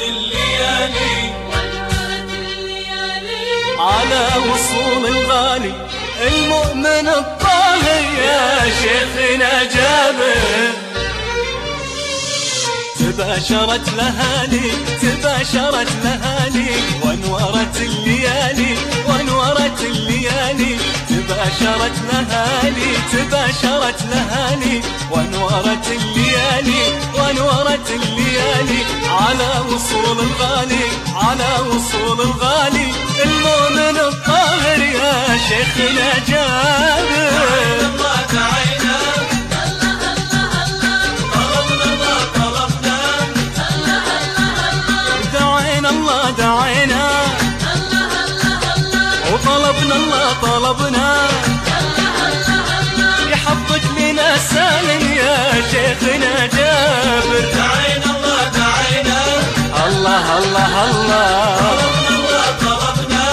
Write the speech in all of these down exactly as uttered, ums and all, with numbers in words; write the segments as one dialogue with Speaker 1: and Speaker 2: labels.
Speaker 1: الليالي
Speaker 2: ونورت الليالي
Speaker 1: على وصول الغالي المؤمن الطاهر يا شيخنا جابر. تباشرت لهالي تباشرت لهالي وانورت الليالي وانورت الليالي تباشرت لهالي تباشرت لهالي وانورت الليالي وانورت الليالي على وصول الغالي على وصول الغالي المؤمن الطاهر يا شيخنا جابر. الله دعينا وطلبنا الله طلبنا يحفظك لنا سالم يا شيخنا جابر.
Speaker 2: دعينا الله دعينا
Speaker 1: الله الله الله
Speaker 2: طلبنا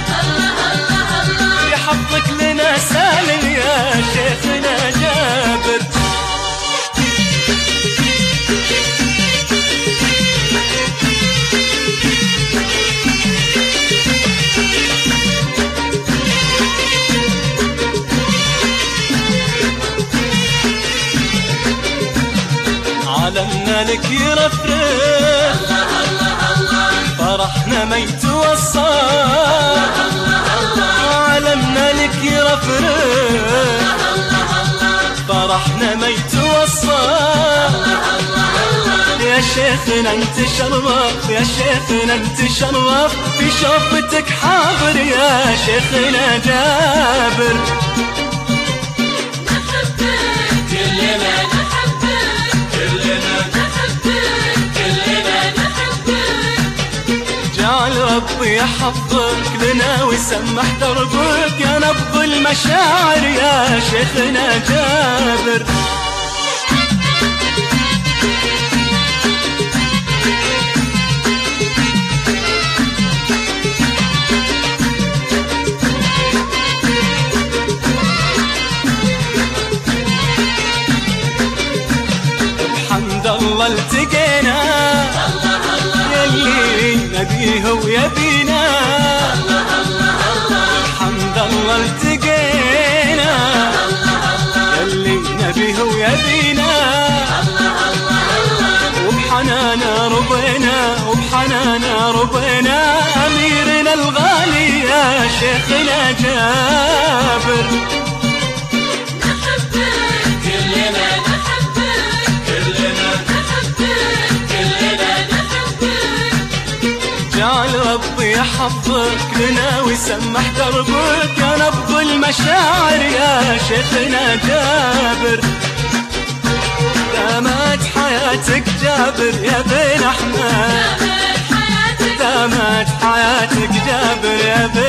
Speaker 1: يحفظك لنا سالم يا شيخنا جابر. عالمنا لك يرفرف فرحنا ما يتوصى. عالمنا لك يرفرف فرحنا ما يتوصى. يا شيخنا انت شرف يا شيخنا انت شرف في شوفتك حاضر يا شيخنا جابر. ربي يحفظك لنا ويسمح دربك يا نبض المشاعر يا شيخنا جابر. بحمد الله التقينا يلي نبيه ويبينا. الحمد الله التقينا يلي نبيه ويبينا. وبحنان ربنا وبحنان ربنا أميرنا الغالي يا شيخنا جابر. جعل ربي يحفظك لنا ويسمح دربك يا نبض المشاعر يا شيخنا جابر. دامت حياتك جابر يا بن أحمد دامت حياتك جابر يا بن